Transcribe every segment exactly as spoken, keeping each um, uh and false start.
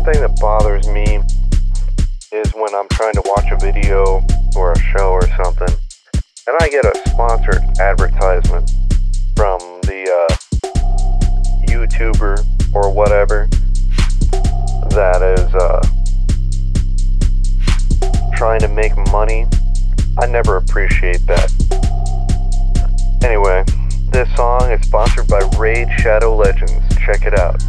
one thing that bothers me is when I'm trying to watch a video or a show or something, and I get a sponsored advertisement from the uh, YouTuber or whatever that is uh, trying to make money. I never appreciate that. Anyway, this song is sponsored by Raid Shadow Legends. Check it out.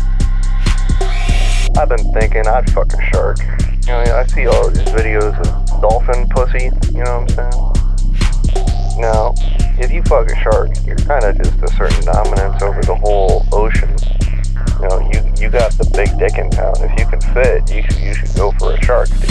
I've been thinking I'd fuck a shark. You know, I see all these videos of dolphin pussy, you know what I'm saying? Now, if you fuck a shark, you're kind of just a certain dominance over the whole ocean. You know, you, you got the big dick in town. If you can fit, you should, you should go for a shark, dude.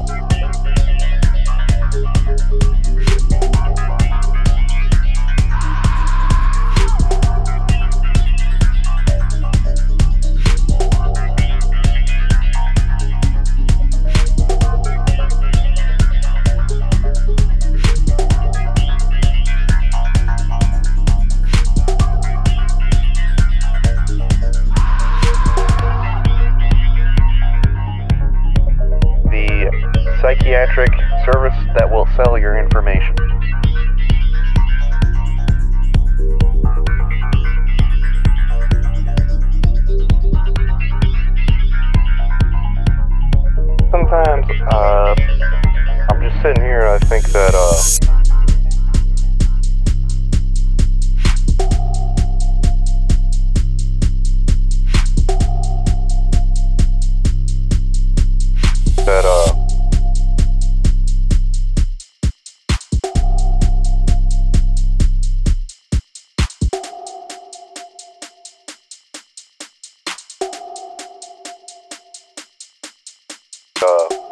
Psychiatric service that will sell your information. Sometimes, uh, I'm just sitting here and I think that, uh, that, uh, Uh,